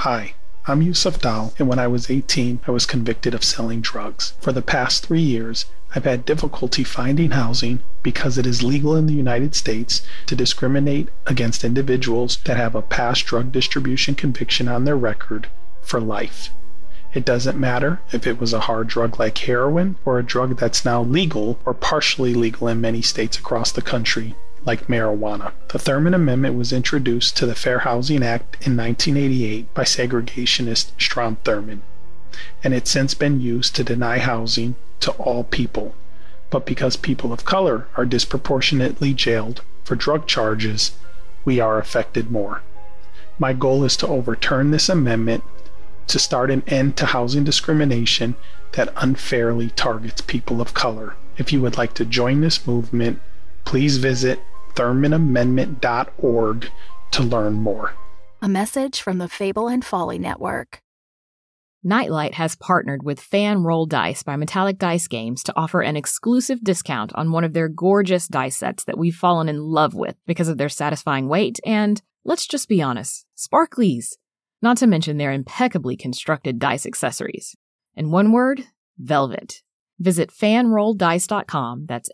Hi, I'm Yusuf Dal, and when I was 18, I was convicted of selling drugs. For the past 3 years, I've had difficulty finding housing because it is legal in the United States to discriminate against individuals that have a past drug distribution conviction on their record for life. It doesn't matter if it was a hard drug like heroin or a drug that's now legal or partially legal in many states across the country, like marijuana. The Thurmond Amendment was introduced to the Fair Housing Act in 1988 by segregationist Strom Thurmond, and it's since been used to deny housing to all people. But because people of color are disproportionately jailed for drug charges, we are affected more. My goal is to overturn this amendment to start an end to housing discrimination that unfairly targets people of color. If you would like to join this movement, please visit ThurmondAmendment.org to learn more. A message from the Fable and Folly Network. Nightlight has partnered with Fan Roll Dice by Metallic Dice Games to offer an exclusive discount on one of their gorgeous dice sets that we've fallen in love with because of their satisfying weight and, let's just be honest, sparklies. Not to mention their impeccably constructed dice accessories. In one word, velvet. Visit fanrolldice.com, that's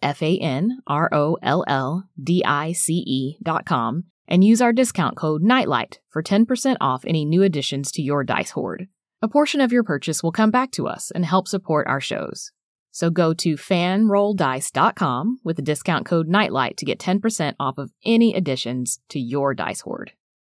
FANROLLDICE.com, and use our discount code NIGHTLIGHT for 10% off any new additions to your dice hoard. A portion of your purchase will come back to us and help support our shows. So go to fanrolldice.com with the discount code NIGHTLIGHT to get 10% off of any additions to your dice hoard.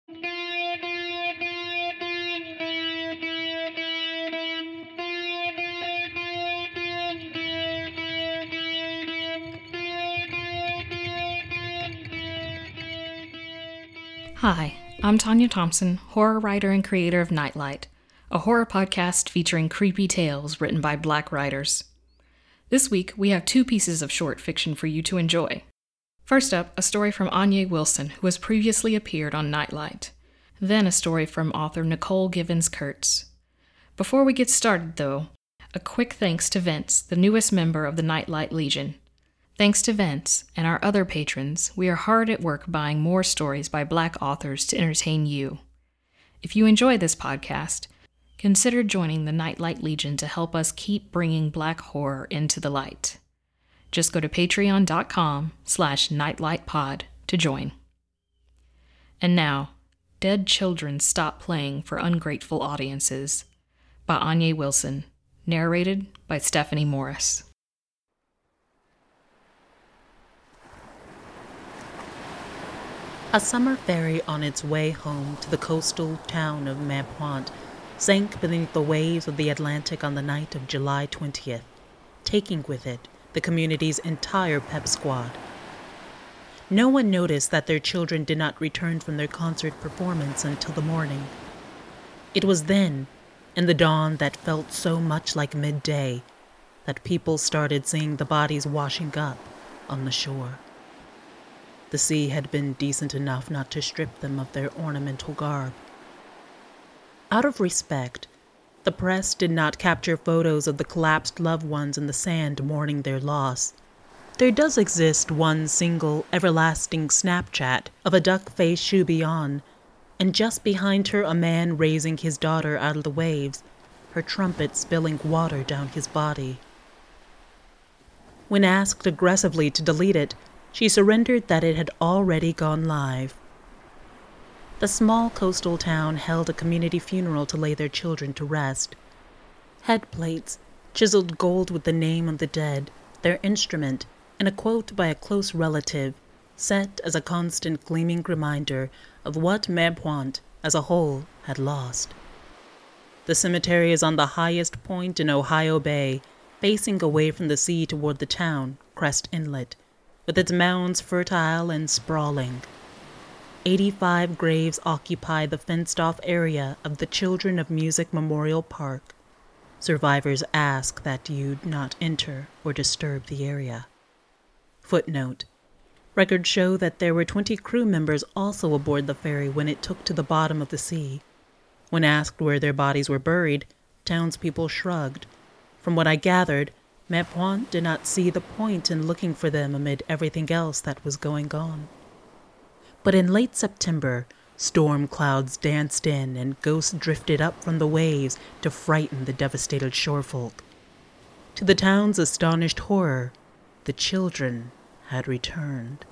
Hi, I'm Tanya Thompson, horror writer and creator of Nightlight, a horror podcast featuring creepy tales written by Black writers. This week, we have 2 pieces of short fiction for you to enjoy. First up, a story from Anya Wilson, who has previously appeared on Nightlight. Then a story from author Nicole Givens Kurtz. Before we get started, though, a quick thanks to Vince, the newest member of the Nightlight Legion. Thanks to Vince and our other patrons, we are hard at work buying more stories by Black authors to entertain you. If you enjoy this podcast, consider joining the Nightlight Legion to help us keep bringing Black horror into the light. Just go to patreon.com/nightlightpod to join. And now, Dead Children Stop Playing for Ungrateful Audiences by Anya Wilson, narrated by Stephanie Morris. A summer ferry on its way home to the coastal town of Mapont sank beneath the waves of the Atlantic on the night of July 20th, taking with it the community's entire pep squad. No one noticed that their children did not return from their concert performance until the morning. It was then, in the dawn that felt so much like midday, that people started seeing the bodies washing up on the shore. The sea had been decent enough not to strip them of their ornamental garb. Out of respect, the press did not capture photos of the collapsed loved ones in the sand mourning their loss. There does exist one single, everlasting Snapchat of a duck-faced Shubian, and just behind her a man raising his daughter out of the waves, her trumpet spilling water down his body. When asked aggressively to delete it, she surrendered that it had already gone live. The small coastal town held a community funeral to lay their children to rest. Head plates, chiseled gold with the name of the dead, their instrument, and a quote by a close relative, set as a constant gleaming reminder of what Mapont as a whole had lost. The cemetery is on the highest point in Ohio Bay, facing away from the sea toward the town, Crest Inlet, with its mounds fertile and sprawling. 85 graves occupy the fenced-off area of the Children of Music Memorial Park. Survivors ask that you not enter or disturb the area. Footnote: records show that there were 20 crew members also aboard the ferry when it took to the bottom of the sea. When asked where their bodies were buried, townspeople shrugged. From what I gathered, Mapont did not see the point in looking for them amid everything else that was going on. But in late September, Storm clouds danced in and ghosts drifted up from the waves to frighten the devastated shorefolk. To the town's astonished horror, the children had returned.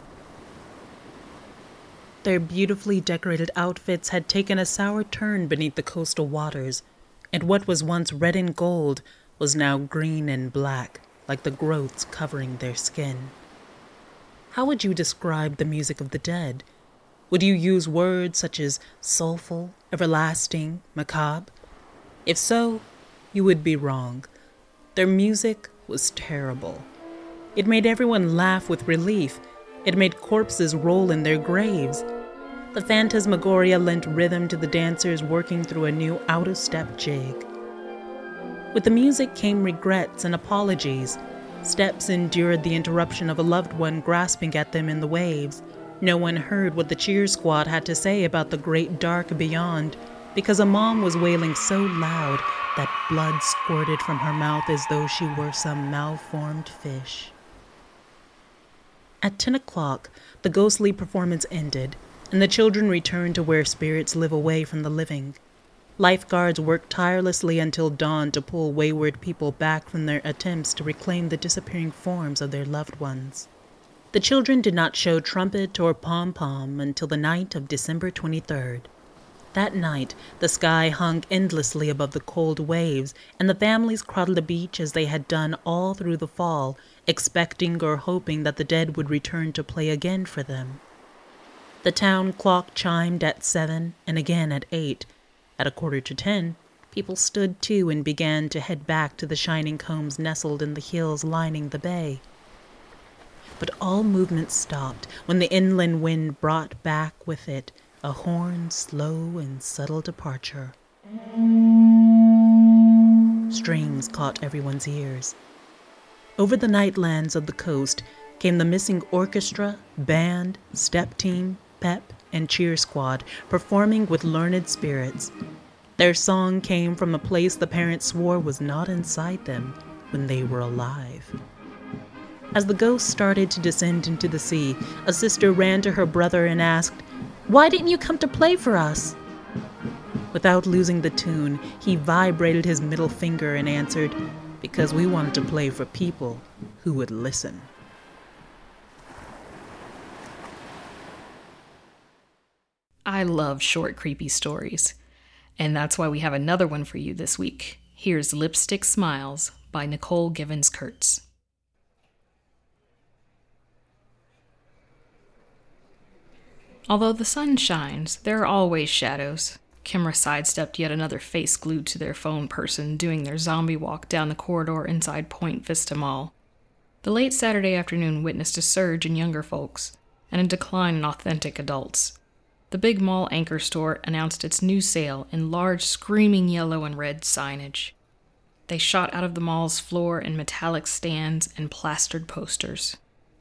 Their beautifully decorated outfits had taken a sour turn beneath the coastal waters, and what was once red and gold was now green and black, like the growths covering their skin. How would you describe the music of the dead? Would you use words such as soulful, everlasting, macabre? If so, you would be wrong. Their music was terrible. It made everyone laugh with relief. It made corpses roll in their graves. The phantasmagoria lent rhythm to the dancers working through a new out-of-step jig. With the music came regrets and apologies. Steps endured the interruption of a loved one grasping at them in the waves. No one heard what the cheer squad had to say about the great dark beyond, because a mom was wailing so loud that blood squirted from her mouth as though she were some malformed fish. At 10 o'clock, the ghostly performance ended, and the children returned to where spirits live away from the living. Lifeguards worked tirelessly until dawn to pull wayward people back from their attempts to reclaim the disappearing forms of their loved ones. The children did not show trumpet or pom-pom until the night of December 23rd. That night, the sky hung endlessly above the cold waves, and the families crowded the beach as they had done all through the fall, expecting or hoping that the dead would return to play again for them. The town clock chimed at 7 and again at 8. At 9:45, people stood to and began to head back to the shining combs nestled in the hills lining the bay. But all movement stopped when the inland wind brought back with it a horn's slow and subtle departure. Strings caught everyone's ears. Over the nightlands of the coast came the missing orchestra, band, step team, pep, and cheer squad performing with learned spirits. Their song came from a place the parents swore was not inside them when they were alive. As the ghosts started to descend into the sea, a sister ran to her brother and asked, "Why didn't you come to play for us?" Without losing the tune, he vibrated his middle finger and answered, "Because we wanted to play for people who would listen." I love short, creepy stories, and that's why we have another one for you this week. Here's Lipstick Smiles by Nicole Givens Kurtz. Although the sun shines, there are always shadows. Kimra sidestepped yet another face glued to their phone person doing their zombie walk down the corridor inside Point Vista Mall. The late Saturday afternoon witnessed a surge in younger folks and a decline in authentic adults. The big mall anchor store announced its new sale in large screaming yellow and red signage. They shot out of the mall's floor in metallic stands and plastered posters.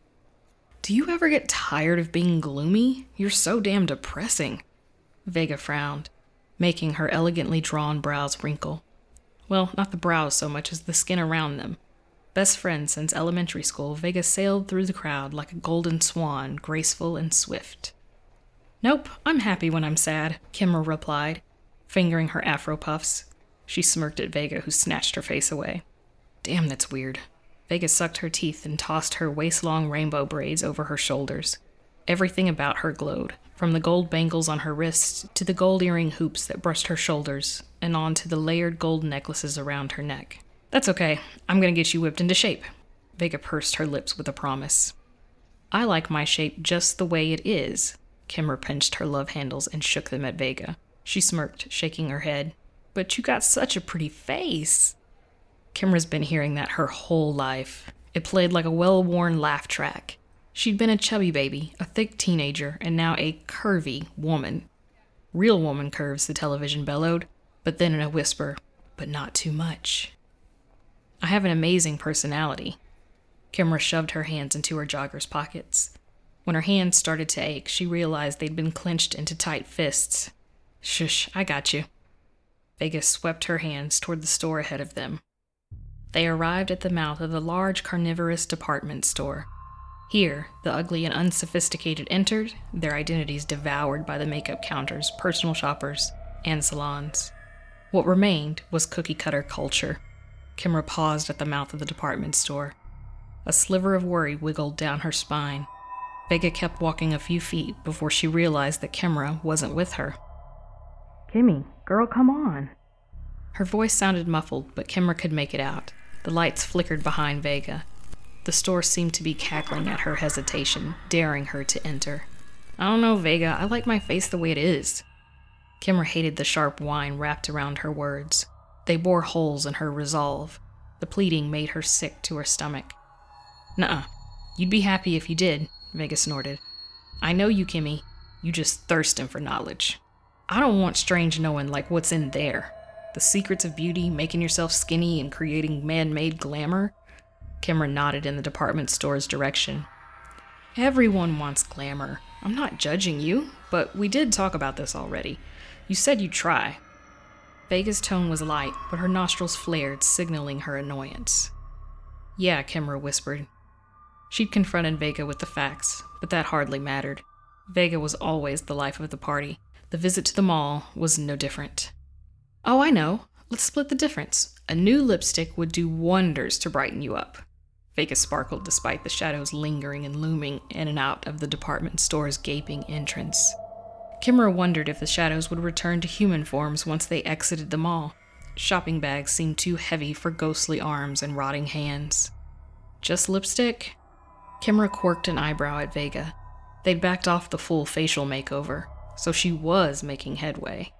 Do you ever get tired of being gloomy? You're so damn depressing. Vega frowned, making her elegantly drawn brows wrinkle. Well, not the brows so much as the skin around them. Best friends since elementary school, Vega sailed through the crowd like a golden swan, graceful and swift. "Nope, I'm happy when I'm sad," Kimra replied, fingering her afro puffs. She smirked at Vega, who snatched her face away. "Damn, that's weird." Vega sucked her teeth and tossed her waist-long rainbow braids over her shoulders. Everything about her glowed, from the gold bangles on her wrists to the gold earring hoops that brushed her shoulders, and on to the layered gold necklaces around her neck. "That's okay. I'm gonna get you whipped into shape." Vega pursed her lips with a promise. "I like my shape just the way it is." Kimra pinched her love handles and shook them at Vega. She smirked, shaking her head. "But you got such a pretty face." Kimra's been hearing that her whole life. It played like a well-worn laugh track. She'd been a chubby baby, a thick teenager, and now a curvy woman. Real woman curves, the television bellowed, but then in a whisper, "But not too much." "I have an amazing personality." Kimra shoved her hands into her jogger's pockets. When her hands started to ache, she realized they'd been clenched into tight fists. "Shush, I got you." Vega swept her hands toward the store ahead of them. They arrived at the mouth of the large carnivorous department store. Here, the ugly and unsophisticated entered, their identities devoured by the makeup counters, personal shoppers, and salons. What remained was cookie-cutter culture. Kimra paused at the mouth of the department store. A sliver of worry wiggled down her spine. Vega kept walking a few feet before she realized that Kimra wasn't with her. Kimmy, girl, come on. Her voice sounded muffled, but Kimra could make it out. The lights flickered behind Vega. The store seemed to be cackling at her hesitation, daring her to enter. I don't know, Vega. I like my face the way it is. Kimra hated the sharp whine wrapped around her words. They bore holes in her resolve. The pleading made her sick to her stomach. Nuh-uh. You'd be happy if you did, Vega snorted. I know you, Kimmy. You just thirsting for knowledge. I don't want strange knowing like what's in there. The secrets of beauty, making yourself skinny and creating man-made glamour. Kimra nodded in the department store's direction. Everyone wants glamour. I'm not judging you, but we did talk about this already. You said you'd try. Vega's tone was light, but her nostrils flared, signaling her annoyance. Yeah, Kimra whispered. She'd confronted Vega with the facts, but that hardly mattered. Vega was always the life of the party. The visit to the mall was no different. Oh, I know. Let's split the difference. A new lipstick would do wonders to brighten you up. Vega sparkled despite the shadows lingering and looming in and out of the department store's gaping entrance. Kimra wondered if the shadows would return to human forms once they exited the mall. Shopping bags seemed too heavy for ghostly arms and rotting hands. Just lipstick? Kimra quirked an eyebrow at Vega. They'd backed off the full facial makeover, so she was making headway.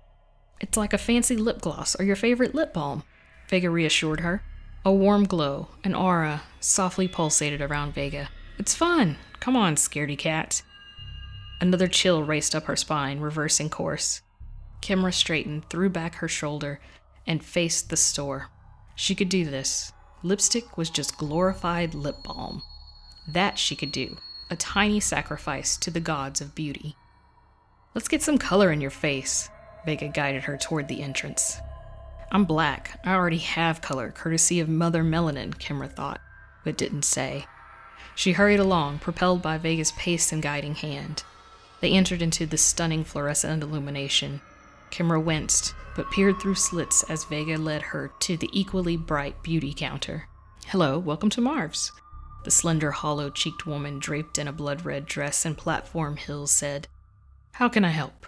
It's like a fancy lip gloss or your favorite lip balm, Vega reassured her. A warm glow, an aura, softly pulsated around Vega. It's fun. Come on, scaredy cat. Another chill raced up her spine, reversing course. Kimra straightened, threw back her shoulder, and faced the store. She could do this. Lipstick was just glorified lip balm. That she could do. A tiny sacrifice to the gods of beauty. Let's get some color in your face. Vega guided her toward the entrance. I'm black. I already have color, courtesy of Mother Melanin, Kimra thought, but didn't say. She hurried along, propelled by Vega's pace and guiding hand. They entered into the stunning fluorescent illumination. Kimra winced, but peered through slits as Vega led her to the equally bright beauty counter. Hello, welcome to Marv's. The slender, hollow-cheeked woman draped in a blood-red dress and platform heels said, How can I help?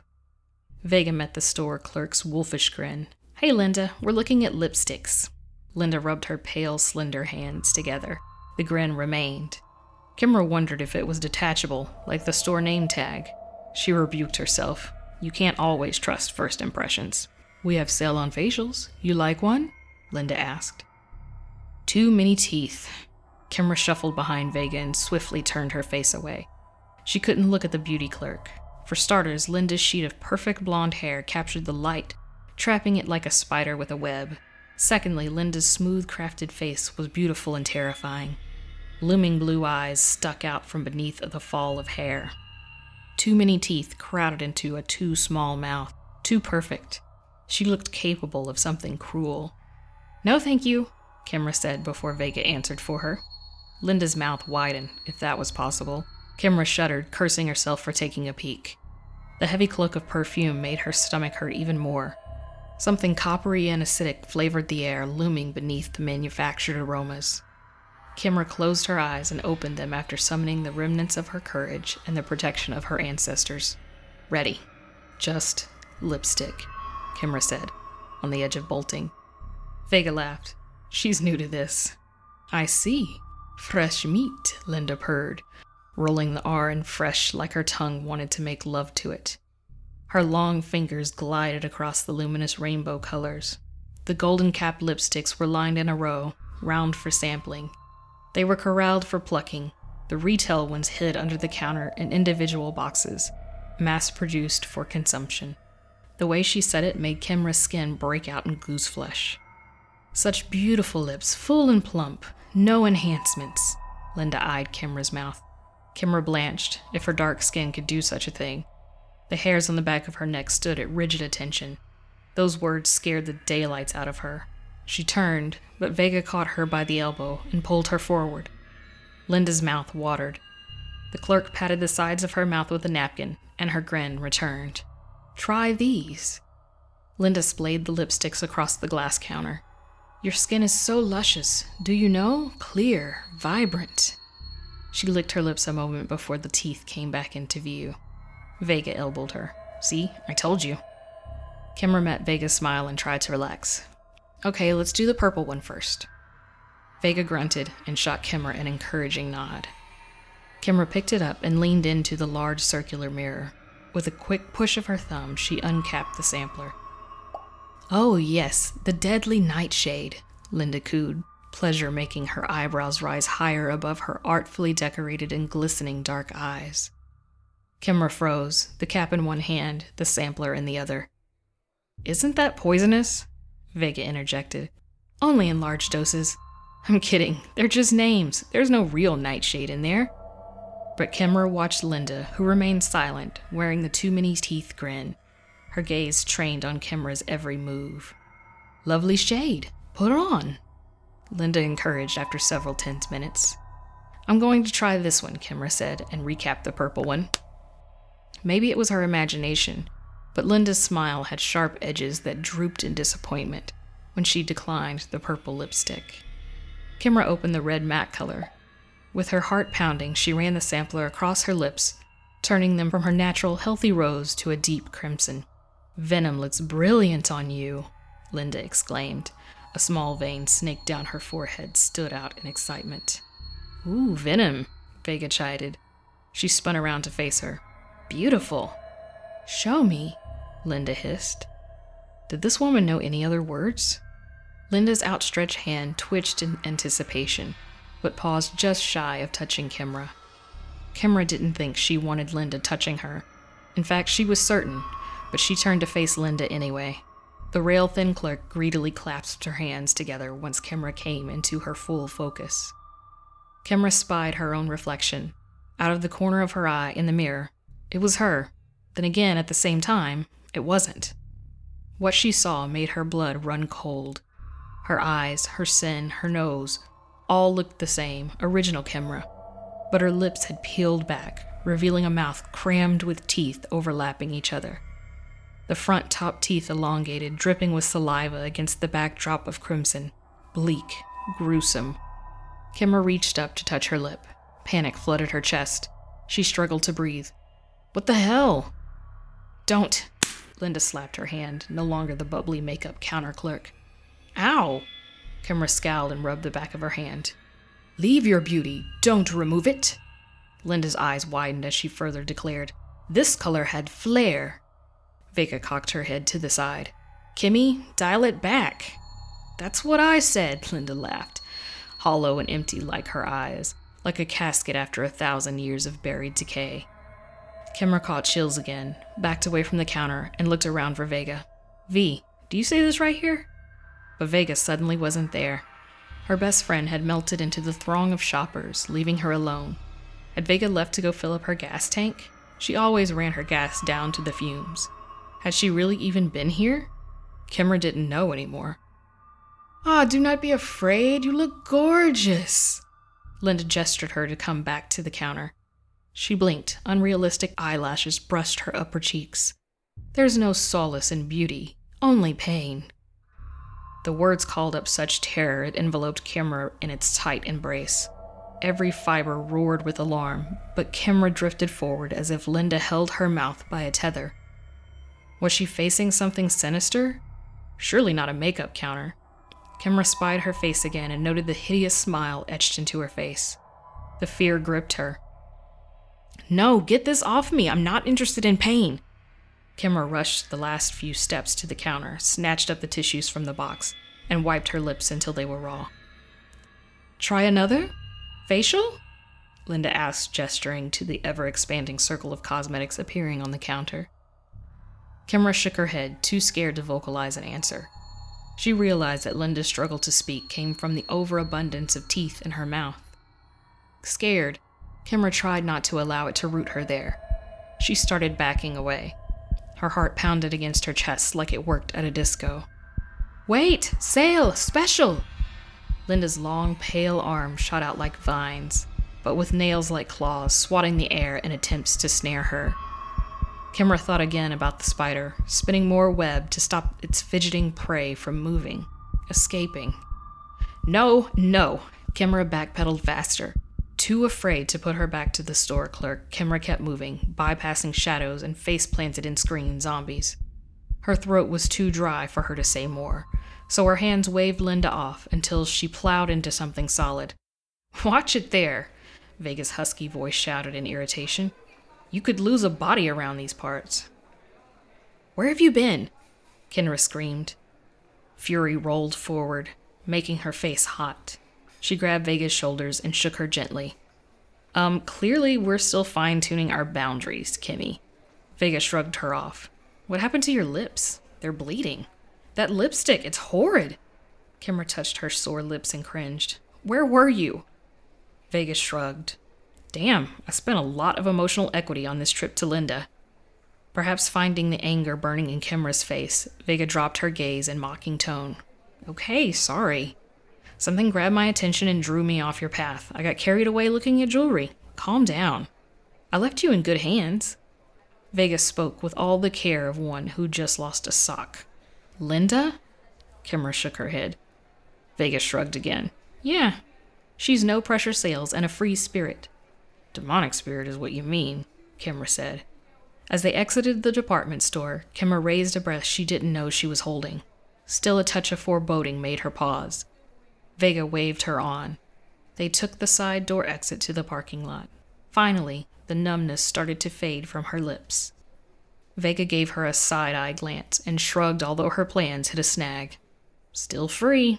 Vega met the store clerk's wolfish grin. Hey, Linda, we're looking at lipsticks. Linda rubbed her pale, slender hands together. The grin remained. Kimra wondered if it was detachable, like the store name tag. She rebuked herself. You can't always trust first impressions. We have sale on facials. You like one? Linda asked. Too many teeth. Kimra shuffled behind Vega and swiftly turned her face away. She couldn't look at the beauty clerk. For starters, Linda's sheet of perfect blonde hair captured the light, trapping it like a spider with a web. Secondly, Linda's smooth-crafted face was beautiful and terrifying. Looming blue eyes stuck out from beneath the fall of hair. Too many teeth crowded into a too small mouth. Too perfect. She looked capable of something cruel. No, thank you, Kimra said before Vega answered for her. Linda's mouth widened, if that was possible. Kimra shuddered, cursing herself for taking a peek. The heavy cloak of perfume made her stomach hurt even more. Something coppery and acidic flavored the air, looming beneath the manufactured aromas. Kimra closed her eyes and opened them after summoning the remnants of her courage and the protection of her ancestors. Ready. Just lipstick, Kimra said, on the edge of bolting. Vega laughed. She's new to this. I see. Fresh meat, Linda purred, rolling the R in fresh like her tongue wanted to make love to it. Her long fingers glided across the luminous rainbow colors. The golden-capped lipsticks were lined in a row, round for sampling. They were corralled for plucking. The retail ones hid under the counter in individual boxes, mass-produced for consumption. The way she said it made Kimra's skin break out in goose flesh. Such beautiful lips, full and plump, no enhancements. Linda eyed Kimra's mouth. Kimra blanched, if her dark skin could do such a thing. The hairs on the back of her neck stood at rigid attention. Those words scared the daylights out of her. She turned, but Vega caught her by the elbow and pulled her forward. Linda's mouth watered. The clerk patted the sides of her mouth with a napkin, and her grin returned. "Try these." Linda splayed the lipsticks across the glass counter. "Your skin is so luscious. Do you know? Clear, vibrant." She licked her lips a moment before the teeth came back into view. Vega elbowed her. "See, I told you." Kimra met Vega's smile and tried to relax. "Okay, let's do the purple one first." Vega grunted and shot Kimra an encouraging nod. Kimra picked it up and leaned into the large circular mirror. With a quick push of her thumb, she uncapped the sampler. "Oh yes, the deadly nightshade," Linda cooed, pleasure making her eyebrows rise higher above her artfully decorated and glistening dark eyes. Kimra froze, the cap in one hand, the sampler in the other. "Isn't that poisonous?" Vega interjected. "Only in large doses." "I'm kidding, they're just names. There's no real nightshade in there." But Kimra watched Linda, who remained silent, wearing the too many teeth grin, her gaze trained on Kimra's every move. "Lovely shade. Put it on," Linda encouraged after several tense minutes. "I'm going to try this one," Kimra said, and recapped the purple one. Maybe it was her imagination, but Linda's smile had sharp edges that drooped in disappointment when she declined the purple lipstick. Kimra opened the red matte color. With her heart pounding, she ran the sampler across her lips, turning them from her natural, healthy rose to a deep crimson. "Venom looks brilliant on you," Linda exclaimed. A small vein snaked down her forehead, stood out in excitement. "Ooh, venom," Vega chided. She spun around to face her. "Beautiful." "Show me," Linda hissed. Did this woman know any other words? Linda's outstretched hand twitched in anticipation, but paused just shy of touching Kimra. Kimra didn't think she wanted Linda touching her. In fact, she was certain, but she turned to face Linda anyway. The rail-thin clerk greedily clasped her hands together once Kimra came into her full focus. Kimra spied her own reflection. Out of the corner of her eye in the mirror, it was her. Then again, at the same time, it wasn't. What she saw made her blood run cold. Her eyes, her sin, her nose, all looked the same, original Kimra, but her lips had peeled back, revealing a mouth crammed with teeth overlapping each other. The front top teeth elongated, dripping with saliva against the backdrop of crimson. Bleak, gruesome. Kimra reached up to touch her lip. Panic flooded her chest. She struggled to breathe. "What the hell?" "Don't!" Linda slapped her hand, no longer the bubbly makeup counter clerk. "Ow!" Kimra scowled and rubbed the back of her hand. "Leave your beauty. Don't remove it." Linda's eyes widened as she further declared, "This color had flair." Vega cocked her head to the side. "Kimmy, dial it back." "That's what I said," Linda laughed, hollow and empty like her eyes, like a casket after 1,000 years of buried decay. Kimra caught chills again, backed away from the counter, and looked around for Vega. "V, do you say this right here?" But Vega suddenly wasn't there. Her best friend had melted into the throng of shoppers, leaving her alone. Had Vega left to go fill up her gas tank? She always ran her gas down to the fumes. Had she really even been here? Kimra didn't know anymore. "Ah, do not be afraid. You look gorgeous." Linda gestured her to come back to the counter. She blinked. Unrealistic eyelashes brushed her upper cheeks. "There's no solace in beauty, only pain." The words called up such terror it enveloped Kimra in its tight embrace. Every fiber roared with alarm, but Kimra drifted forward as if Linda held her mouth by a tether. Was she facing something sinister? Surely not a makeup counter. Kimra spied her face again and noted the hideous smile etched into her face. The fear gripped her. "No, get this off me. I'm not interested in pain." Kimra rushed the last few steps to the counter, snatched up the tissues from the box, and wiped her lips until they were raw. "Try another? Facial?" Linda asked, gesturing to the ever-expanding circle of cosmetics appearing on the counter. Kimra shook her head, too scared to vocalize an answer. She realized that Linda's struggle to speak came from the overabundance of teeth in her mouth. Scared, Kimra tried not to allow it to root her there. She started backing away. Her heart pounded against her chest like it worked at a disco. "Wait! Sale! Special!" Linda's long, pale arms shot out like vines. but with nails like claws swatting the air in attempts to snare her. Kimra thought again about the spider, spinning more web to stop its fidgeting prey from moving, escaping. No! Kimra backpedaled faster. Too afraid to put her back to the store clerk, Kimra kept moving, bypassing shadows and face-planted in screen zombies. Her throat was too dry for her to say more, so her hands waved Linda off until she plowed into something solid. "Watch it there," Vega's husky voice shouted in irritation. "You could lose a body around these parts." "Where have you been?" Kimra screamed. Fury rolled forward, making her face hot. She grabbed Vega's shoulders and shook her gently. Clearly we're still fine-tuning our boundaries, Kimmy." Vega shrugged her off. "What happened to your lips? They're bleeding. That lipstick, it's horrid." Kimra touched her sore lips and cringed. "Where were you?" Vega shrugged. "Damn, I spent a lot of emotional equity on this trip to Linda." Perhaps finding the anger burning in Kimra's face, Vega dropped her gaze in mocking tone. "Okay, sorry. Something grabbed my attention and drew me off your path. I got carried away looking at jewelry. Calm down. I left you in good hands." Vega spoke with all the care of one who just lost a sock. "Linda?" Kimra shook her head. Vega shrugged again. "Yeah, she's no-pressure sales and a free spirit." "Demonic spirit is what you mean," Kimra said. As they exited the department store, Kimra raised a breath she didn't know she was holding. Still a touch of foreboding made her pause. Vega waved her on. They took the side door exit to the parking lot. Finally, the numbness started to fade from her lips. Vega gave her a side-eye glance and shrugged, although her plans hit a snag. "Still free."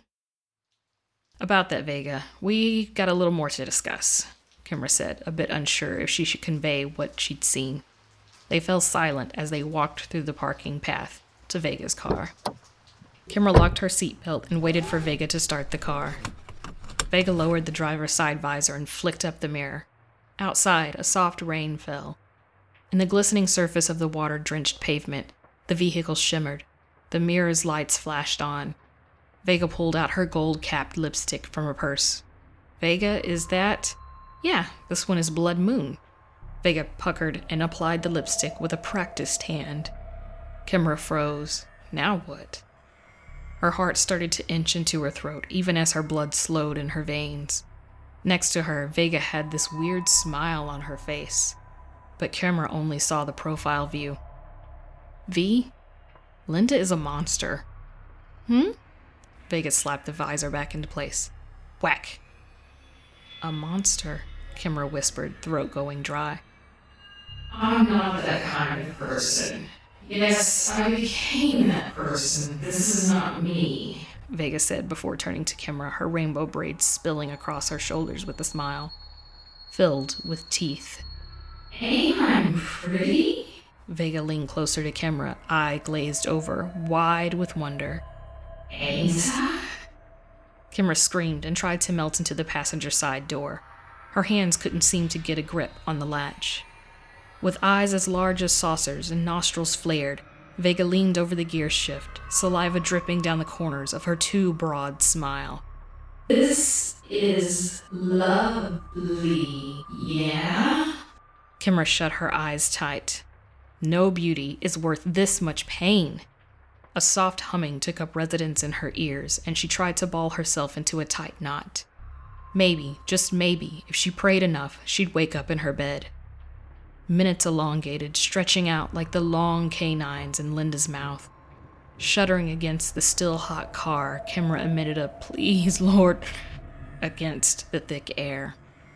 "About that, Vega, we got a little more to discuss," Kimra said, a bit unsure if she should convey what she'd seen. They fell silent as they walked through the parking path to Vega's car. Kimra locked her seatbelt and waited for Vega to start the car. Vega lowered the driver's side visor and flicked up the mirror. Outside, a soft rain fell. In the glistening surface of the water-drenched pavement, the vehicle shimmered. The mirror's lights flashed on. Vega pulled out her gold-capped lipstick from her purse. "Vega, is that—" "Yeah, this one is Blood Moon." Vega puckered and applied the lipstick with a practiced hand. Kimra froze. Now what? Her heart started to inch into her throat, even as her blood slowed in her veins. Next to her, Vega had this weird smile on her face. But Kimra only saw the profile view. "V? Linda is a monster." Vega slapped the visor back into place. Whack. "A monster," Kimra whispered, throat going dry. "I'm not that kind of person. Yes, I became that person. This is not me," Vega said before turning to Kimra, her rainbow braids spilling across her shoulders with a smile. Filled with teeth. "Ain't I pretty?" Vega leaned closer to Kimra, eye glazed over, wide with wonder. "Ain't I?" Kimra screamed and tried to melt into the passenger side door. Her hands couldn't seem to get a grip on the latch. With eyes as large as saucers and nostrils flared, Vega leaned over the gear shift, saliva dripping down the corners of her too broad smile. "This is lovely, yeah?" Kimra shut her eyes tight. No beauty is worth this much pain. A soft humming took up residence in her ears, and she tried to ball herself into a tight knot. Maybe, just maybe, if she prayed enough, she'd wake up in her bed. Minutes elongated, stretching out like the long canines in Linda's mouth. Shuddering against the still hot car, Kimra emitted a "Please, Lord," against the thick air.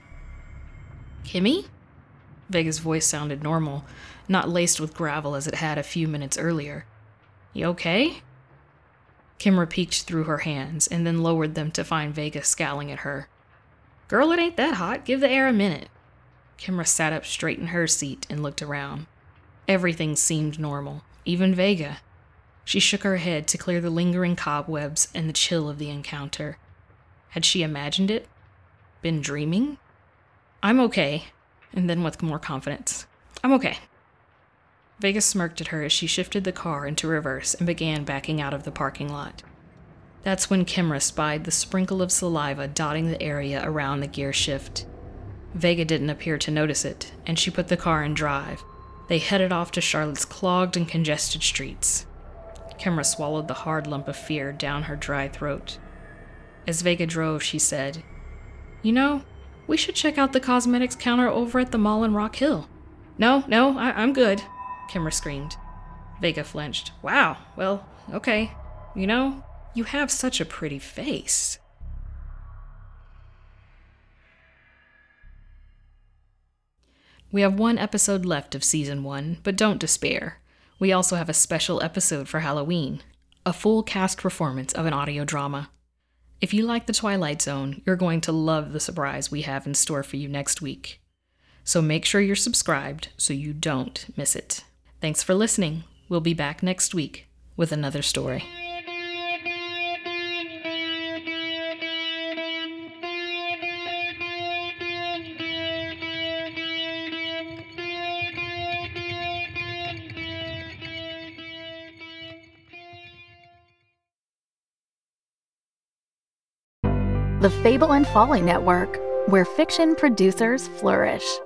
"Kimmy?" Vega's voice sounded normal, not laced with gravel as it had a few minutes earlier. "You okay?" Kimra peeked through her hands and then lowered them to find Vega scowling at her. "Girl, it ain't that hot. Give the air a minute." Kimra sat up straight in her seat and looked around. Everything seemed normal, even Vega. She shook her head to clear the lingering cobwebs and the chill of the encounter. Had she imagined it? Been dreaming? "I'm okay," and then with more confidence. "I'm okay." Vega smirked at her as she shifted the car into reverse and began backing out of the parking lot. That's when Kimra spied the sprinkle of saliva dotting the area around the gear shift. Vega didn't appear to notice it, and she put the car in drive. They headed off to Charlotte's clogged and congested streets. Kimra swallowed the hard lump of fear down her dry throat. As Vega drove, she said, "You know, we should check out the cosmetics counter over at the mall in Rock Hill." No, I'm good," Kimra screamed. Vega flinched. "Wow, well, okay. You know, you have such a pretty face." We have one episode left of Season 1, but don't despair. We also have a special episode for Halloween, a full cast performance of an audio drama. If you like The Twilight Zone, you're going to love the surprise we have in store for you next week. So make sure you're subscribed so you don't miss it. Thanks for listening. We'll be back next week with another story. The Fable and Folly Network, where fiction producers flourish.